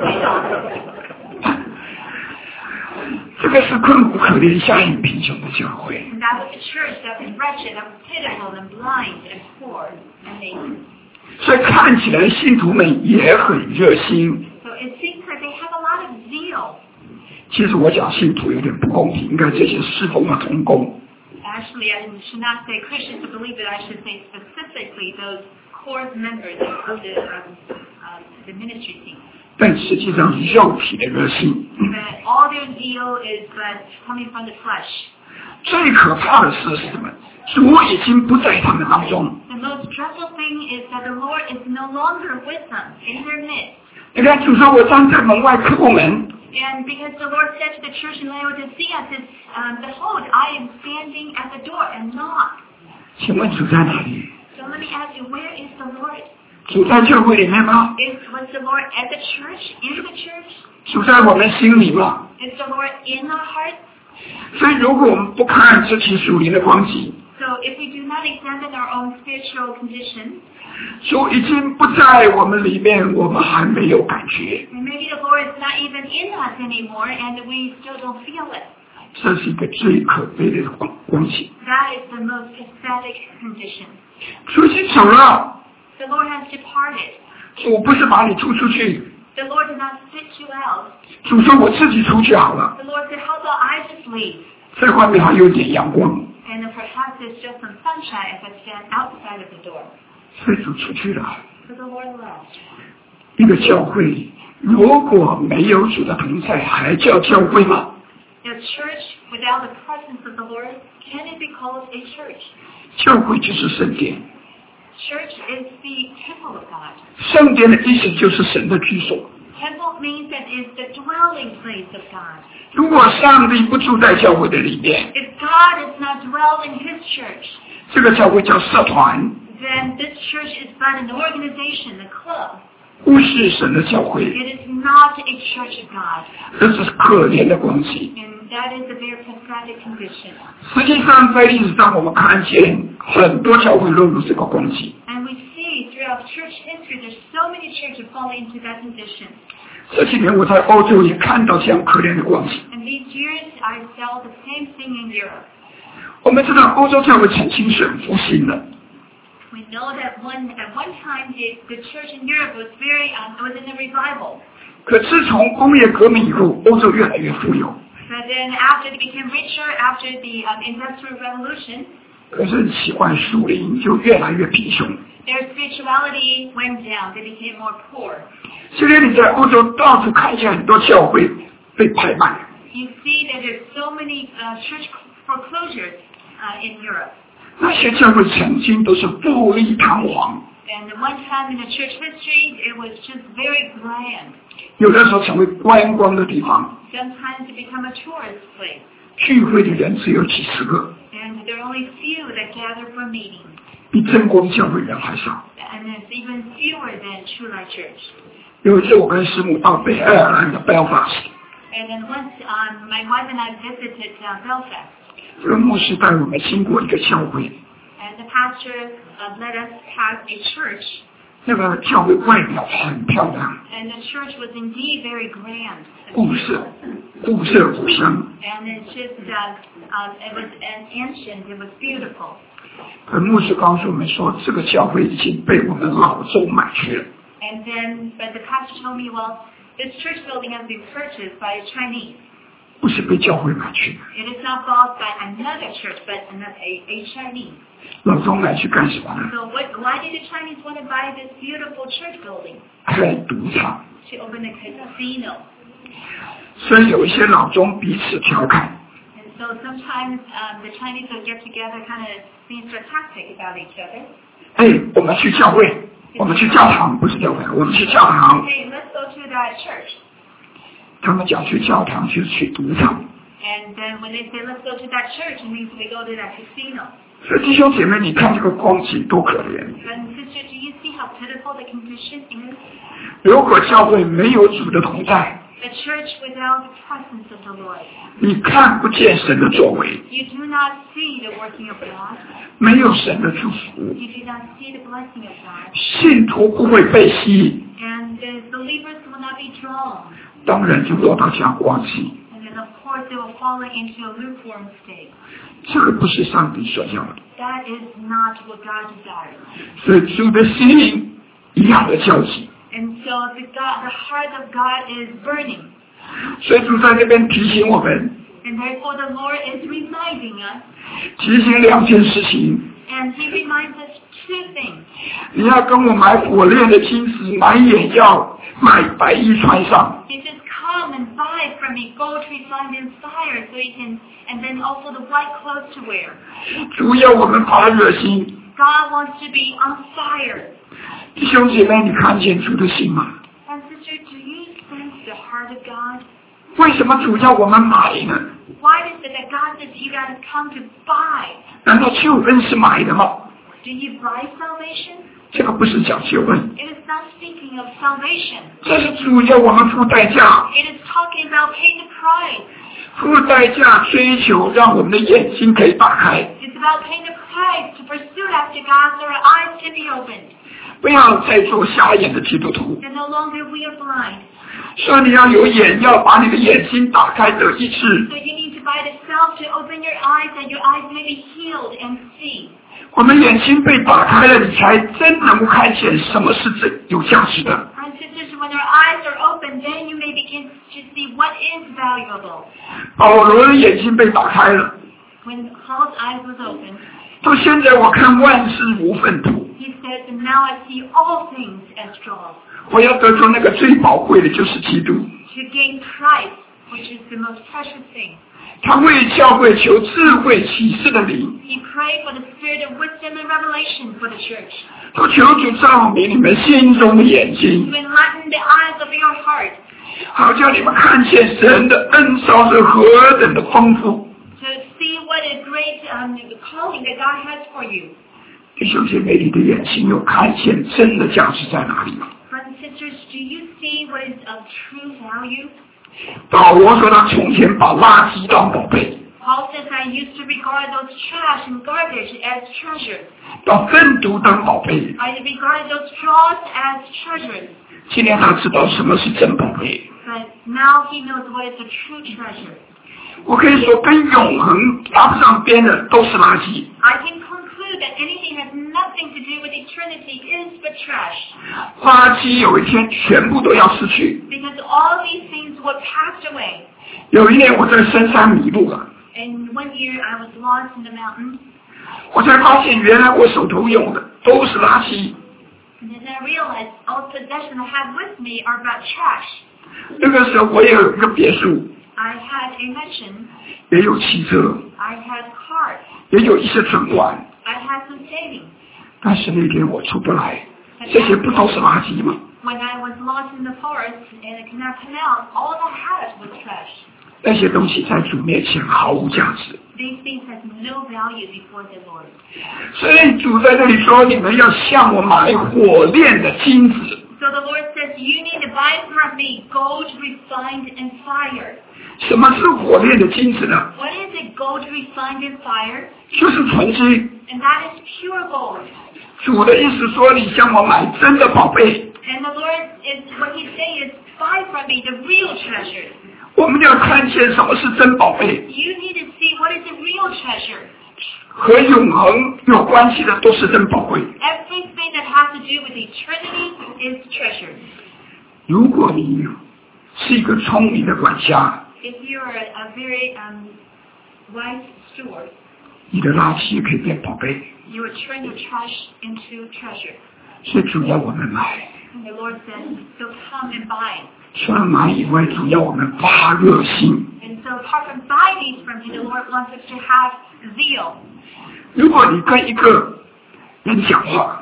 这个是困苦可怜、下眼贫穷的教会。 And that was a church that was wretched, that was pitiful and blind and poor and naked. 所以看起来信徒们也很热心。 So it seems that they have a lot of zeal. 其实我讲信徒有点不公平，应该这些侍奉的同工。 Actually, I should not say Christians to believe it. I should say specifically those core members of the ministry team. 但实际上是肉体的热心。 But all their zeal is coming from the flesh. 最可怕的是什么？主已经不在他们当中。 The most dreadful thing is that the Lord is no longer with them in their midst. 你看，主说我站在门外叩门。 And because the Lord said to the church in Laodicea, says, "Behold, I am standing at the door and knock." 请问主在哪里？ So let me ask you, where is the Lord? 主在教会里面吗？ Was the Lord at the church? In the church? 主在我们心里吗？ Is the Lord in our hearts? 所以，如果我们不看自己属灵的光景， So if we do not examine our own spiritual condition, 主已经不在我们里面，我们还没有感觉。 and maybe the Lord is not even in us anymore, and we still don't feel it. 这是一个最可悲的光景。 That is the most pathetic condition. 主已经走了， The Lord has departed. 主不是把你出去， The Lord did not spit you out. 主说我自己出去好了， The Lord said, "How about I just leave?" 在外面还有点阳光， And perhaps there's just some sunshine as I stand outside of the door. 所以主出去了。 So the Lord left. 一个教会如果没有主的同在，还叫教会吗？ A church without the presence of the Lord, can it be called a church? 教会就是圣殿， Church is the temple of God. 圣殿的意思就是神的居所。 Temple means that it's the dwelling place of God. 如果上帝不住在教会的里面， If God is not dwelling in His church, 这个教会叫社团， then this church is but an organization, a club. 不是神的教会， It is not a church of God. 这是可怜的光景。 And that is a very pathetic condition. 实际上，在历史上我们看见很多教会落入这个光景。 And we see throughout church history, there's so many churches falling into that condition. 这几年我在欧洲也看到这样可怜的光景。 And these years, I saw the same thing in Europe. 我们知道欧洲教会曾经是很复兴的， We know that at one time, the church in Europe was was in a revival. 可自从工业革命以后，欧洲越来越富有。 But then after they became richer, after the Industrial Revolution, 可是很奇怪，属灵就越来越贫穷。 their spirituality went down. They became more poor. 今天你在欧洲到处看见很多教会被拍卖， You see that there's so many church foreclosures in Europe. 那些教会曾经都是富丽堂皇， And at one time in the church history, it was just very grand. 有的时候成为观光的地方， Sometimes it became a tourist place. 聚会的人只有几十个， And there are only few that gather for meetings. 比真光教会人还少。 And there's even fewer than True Light Church. 有一次我跟师母到北爱尔兰的 Belfast， And then once my wife and I visited Belfast. 这个牧师带我们经过一个教会， And the pastor let us pass a church. 那个教会外表很漂亮， And the church was indeed very grand. 古色古香。 And it's just, it was ancient, it was beautiful. 可牧师告诉我们说，这个教会已经被我们老中买去了。 And then, but the pastor told me, well, this church building has been purchased by a Chinese. 不是被教会买去的， It is not bought by another church, but a Chinese. 老中买去干什么呢？ So why did the Chinese want to buy this beautiful church building? 开赌场。 To open a casino. 所以有一些老中彼此调侃， And So sometimes the Chinese will get together kind of being sarcastic about each other. 我们去教会，我们去教堂，不是教会，我们去教堂。 Okay, let's go to that church. 他们讲去教堂就是去赌场。 And then when they say let's go to that church, it means we go to that casino. 所以弟兄姐妹，你看这个光景多可怜。 And sister, do you see how pitiful the condition is? 如果教会没有主的同在， A church without the presence of the Lord. 你看不见神的作为， You do not see the working of God. 没有神的祝福， You do not see the blessing of God. 信徒不会被吸引， And the believers will not be drawn. 当然就落到阳光期。 And then of course they will fall into a lukewarm state. 这个不是上帝所要的。 That is not what God desires. 所以主的心一样的焦急。 And so the heart of God is burning. 所以主在这边提醒我们， And therefore the Lord is reminding us. 提醒2件事情。 And He reminds us 2 things. 你要跟我买火炼的金子，买眼药，买白衣穿上。 He says, come and buy from me gold refined in fire, so you can, and then also the white clothes to wear. 主要我们发热心。 God wants to be on fire. 弟兄姐妹，你看见主的心吗？ And sister, do you sense the heart of God? 为什么主要我们买呢？ Why is it that God says you got to come to buy? 难道救恩是买的吗？ Do you buy salvation? 这个不是讲救恩， It is not speaking of salvation. 这是主要我们付代价， It is talking about paying the price. 付代价追求，让我们的眼睛可以打开， It's about paying the price to pursue after God so our eyes can be opened. 不要再做瞎眼的基督徒。 And no longer we are blind. 说你要有眼，要把你的眼睛打开得医治。 So you need to buy the self to open your eyes that your eyes may be healed and see. 我们眼睛被打开了，你才真能够看见什么是真有价值的。 And sisters, when your eyes are open, then you may begin to see what is valuable. 保罗的眼睛被打开了， When Paul's eyes was open, 到现在我看万事无粪土。 he said, and now I see all things as straw. 我要得着那个最宝贵的，就是基督。 To gain Christ, which is the most precious thing. 他为教会求智慧启示的灵， He prayed for the spirit of wisdom and revelation for the church. 都求主照明你们心中的眼睛， To enlighten the eyes of your heart. 好叫你们看见神的恩召是何等的丰富。 To see what a great calling that God has for you. 弟兄姐妹，你的眼睛有看见真的价值在哪里吗？ Brothers and sisters, do you see what is of true value? 保罗说他从前把垃圾当宝贝， Paul says, I used to regard those trash and garbage as treasures. 把粪土当宝贝。 I regarded those straws as treasures. 今天他知道什么是真宝贝。 But now he knows what is a true treasure. 我可以说，跟永恒搭不上边的都是垃圾。 I can conclude that anything has nothing to do with eternity is but trash. 垃圾有一天全部都要失去。 Because all these things will pass away. 有一年我在深山迷路了， And one year I was lost in the mountains. 我才发现原来我手头用的都是垃圾。 And then I realized all possessions I have with me are but trash. 那个时候我也有一个别墅， I had a mansion. 也有汽车， I had cars. 也有一些存款， I had some savings. 但是那天我出不来，这些不都是垃圾吗？ When I was lost in the forest and I could not come out, all I had was trash. 那些东西在主面前毫无价值。 These things have no value before the Lord. 所以主在这里说，你们要向我买火炼的金子。 So the Lord says, you need to buy from me gold refined in fire. 什么是火炼的金子呢？ What is it, gold refined in fire? 就是纯金。 And that is pure gold. 主的意思说，你向我买真的宝贝。 And the Lord is, what He's saying is, buy from me the real treasure. 我们要看见什么是真宝贝， You need to see what is the real treasure. 和永恒有关系的都是真宝贵。 Everything that has to do with eternity is treasure. 如果你是一个聪明的管家， If you're a very wise steward, 你的垃圾可以变宝贝， you would turn your trash into treasure. 是主要我们买。 And the Lord says, so come and buy. 除了买以外，主要我们发热心。 And so apart from buy these from Him, the Lord wants us to have zeal. 如果你跟一个人讲话，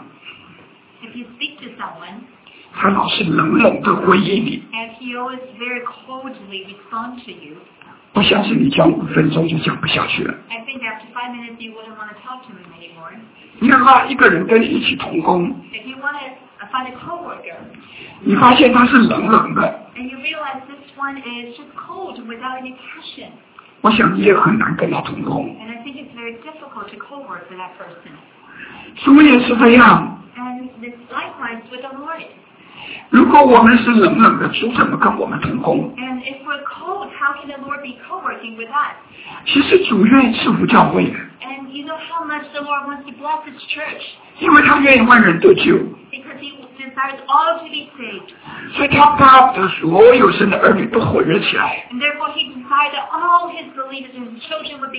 If you speak to someone, 他老是冷冷的回应你， and he always very coldly respond to you, 我相信你讲5分钟就讲不下去了。 I think after 5 minutes you wouldn't want to talk to him anymore. 你要拉一个人跟你一起同工， If you want to find a coworker, 你发现他是冷冷的， and you realize this one is just cold without any passion, 我想你也很难跟他同工。 and I think it's very difficult to co-work with that person. 主也是这样， And this likewise with the Lord. 如果我们是冷冷的，主怎么跟我们同工？ And if we're cold, how can the Lord be co-working with us? 其实主愿意赐福教会的， And you know how much the Lord wants to bless His church, 因为他愿意万人得救， because He desires all to be saved. 所以他把的所有神的儿女都混合起来。 And therefore He desired that all His believers and His children would be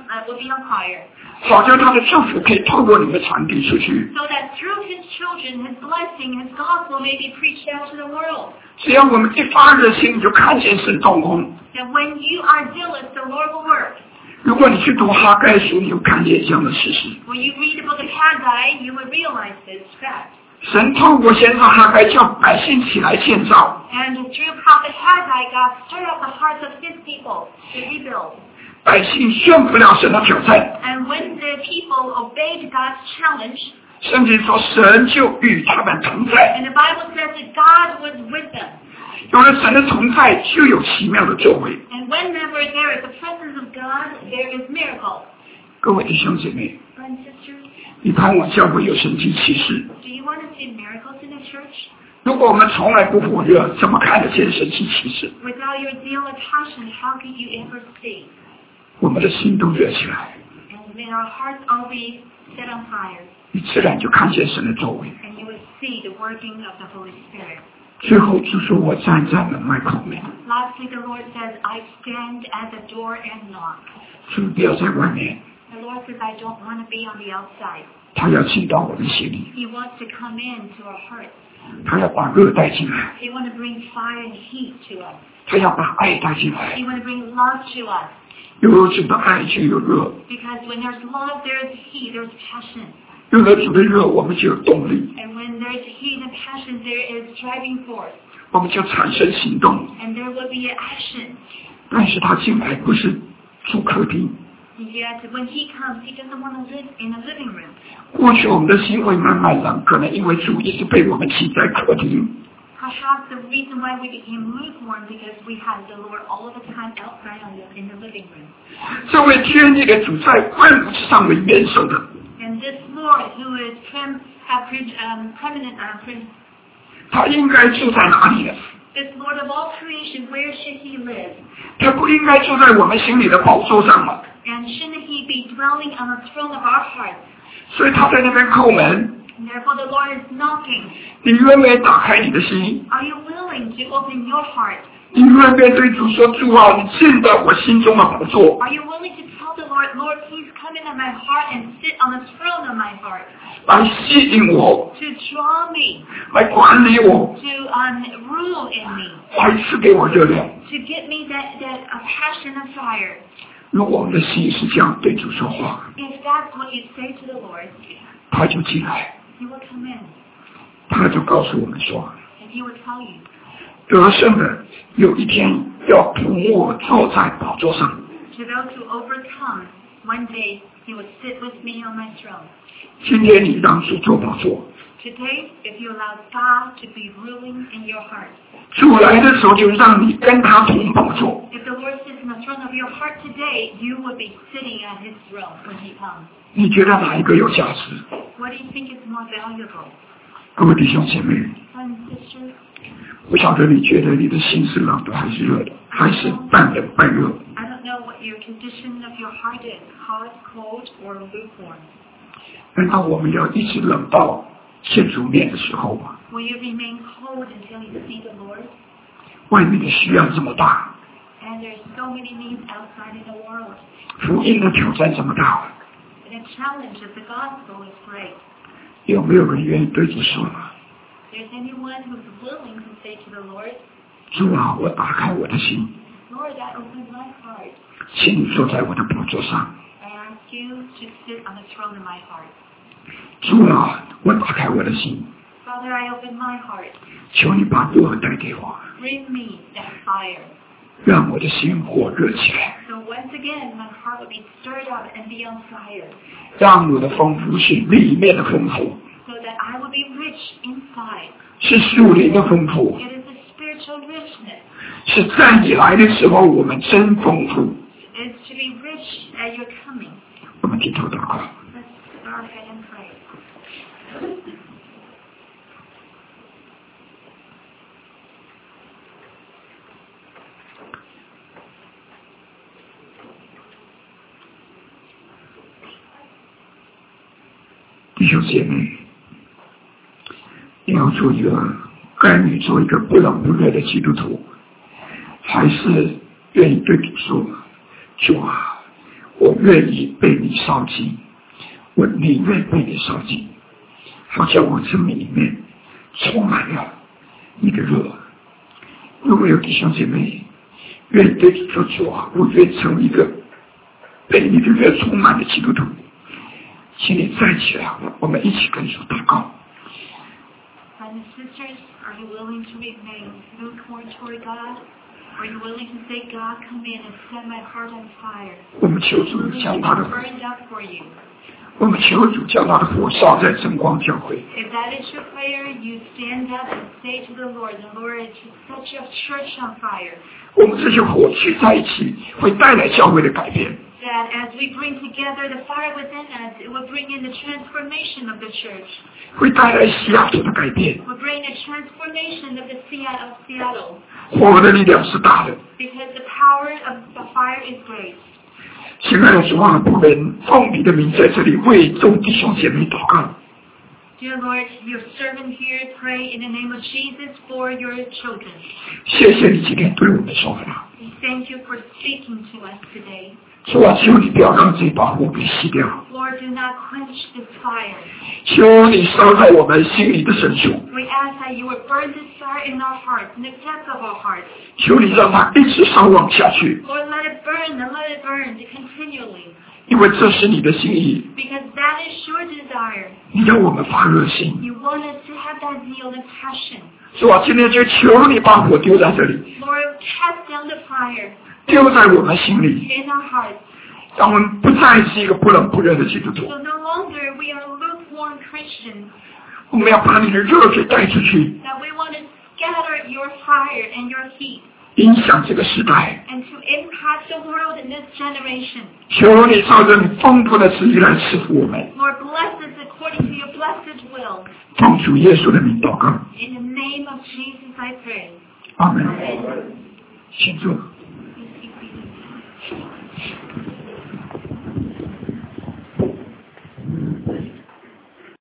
on fire, 好叫他的祝福可以透过你们传递出去。 so that through His children, His blessing, His gospel may be preached out to the world. 只要我们一发热心，你就看见神动工。 That when you are zealous, the Lord will work. 如果你去读哈该书，你就看见这样的事实。 When you read the book of Haggai, you would realize this fact. 神透过先知哈该叫百姓起来建造， And through prophet Haggai, God stirred up the hearts of His people to rebuild. 百姓顺服了神的挑战， And when the people obeyed God's challenge, 甚至说神就与他们同在。 and the Bible says that God was with them. 有了神的同在，就有奇妙的作为。 And whenever there is the presence of God, there is miracle. 各位弟兄姐妹， Brothers and sisters, 你盼望教会有神迹奇事？ do you want to see miracles in the church? 如果我们从来不火热，怎么看得见神迹奇事？ Without your zeal and passion, how can you ever see? 我们的心都热起来， And then our hearts all be set on fire, 你自然就看见神的作为。 and you will see the working of the Holy Spirit. 最后就说我站在门外叩门， Lastly, the Lord says, I stand at the door and knock. 主不要在外面， The Lord says, I don't want to be on the outside. 他要进到我的心里， He wants to come into our hearts. 他要把热带进来， He wants to bring fire and heat to us. 他要把爱带进来。 He wants to bring love to us. 有了主的爱就有热， Because when there's love, there's heat, there's passion. 有了主的热，我们就有动力， And when there's heat and passion, there is driving force. 我们就产生行动。 And there will be action. 但是他进来不是住客厅， Yet when He comes, He doesn't want to live in a living room. 过去我们的心会慢慢冷，可能因为主一直被我们挤在客厅。 Perhaps the reason why we became lukewarm because we had the Lord all the time outside in the living room. 这位天地的主在万物之上为元首的， And this Lord who is permanent, 他应该住在哪里呢？ this Lord of all creation, where should He live? 他不应该住在我们心里的宝座上吗？ And shouldn't He be dwelling on the throne of our hearts? 所以他在那边叩门， And therefore the Lord is knocking. 你愿不愿意打开你的心？ Are you willing to open your heart? 你愿不愿意对主说：“主啊，你进到我心中的宝座， Are you willing to tell the Lord, Lord, please come into my heart and sit on the throne of my heart, 来吸引我， to draw me, 来管理我， to rule in me, 来赐给我热量。” to give me that passion and fire? 如果我们的心是这样对主说话， If that's what you say to the Lord, 他就进来， He will come in 他就告诉我们说， and He will tell you, 得胜的有一天要同我坐在宝座上。 to those who overcome, one day He will sit with me on my throne. 今天你让主坐宝座， Today, if you allow God to be ruling in your heart, 主来的时候就让你跟他同宝座。 if the Lord sits in the throne of your heart today, you will be sitting at His throne when He comes. 你觉得哪一个有价值？ What do you think is more valuable? 各位弟兄姐妹， Brothers and sisters, 不晓得你觉得你的心是冷的还是热的，还是半冷半热？ I don't know what your condition of your heart is, hot, cold, or lukewarm. 难道我们要一直冷到见主面的时候吗？ Will you remain cold until you see the Lord? 外面的需要这么大， And there's so many needs outside in the world. 福音的挑战这么大， And the challenge of the gospel is great. 有没有人愿意对主说呢？ There's anyone who's willing to say to the Lord, 主啊，我打开我的心， Lord, I open my heart. 请你坐在我的宝座上。 I ask you to sit on the throne of my heart. 主啊，我打开我的心， Father, I open my heart. 求你把火带给我， Bring me that fire. 让我的心火热起来， So once again, my heart will be stirred up and be on fire, 让我的丰富是里面的丰富， so that I will be rich inside. 是属灵的丰富， It is a spiritual richness. 是在你来的时候我们真丰富。 It's to be rich at your coming. 我们低头祷告。 Let's bow our head and pray. 弟兄姐妹，你要做一个甘于做一个不冷不热的基督徒，还是愿意对主说：主啊，我愿意被你烧尽，我宁愿被你烧尽，好像我生命里面充满了你的热。如果有弟兄姐妹愿意对主说：主啊，我愿成为一个被你的热充满的基督徒，请你站起来，我们一起跟主祷告。 Brothers and sisters, are you willing to remain lukewarm toward God? Are you willing to say, God, come in and set my heart on fire? 我们求主 Willing 将 to 他 be 的， burned up for you. 我们求主将他的火烧在真光教会。 If that is your prayer, you stand up and say to the Lord, to set your church on fire. 我们这些火聚在一起，会带来教会的改变。 That as we bring together the fire within us, it will bring in the transformation of the church. 会带来西雅图的改变。 Will bring a transformation of Seattle. 火的力量是大的。 Because the power of the fire is great. 亲爱的主啊，仆人奉你的名在这里为众弟兄姐妹祷告。 Dear Lord, your servant here pray in the name of Jesus for your children. 谢谢你今天对我们说话。 We thank you for speaking to us today. 主啊，求你不要让这把火给熄掉。 Lord, do not quench this fire. 求你烧在我们心里的深处。 We ask that you would burn this fire in our hearts, in the depth of our hearts. 求你让它一直烧往下去， Lord, let it burn and let it burn continually. 因为这是你的心意。 Because that is your desire. 你要我们发热心。 You want us to have that zeal and passion. 主啊，今天就求你把火丢在这里， Lord, cast down the fire 丢在我们心里， in our hearts. 让我们不再是一个不冷不热的基督徒。 So no longer we are lukewarm Christians. 我们要把你的热给带出去， That we want to scatter your fire and your heat 影响这个时代。 and to impact the world in this generation. 求你照着你丰富的旨意来赐福我们。 Lord, bless us according to your blessed will. 奉主耶稣的名祷告， In the name of Jesus I pray. 阿门。 Amen. 请坐。 Please keep seated.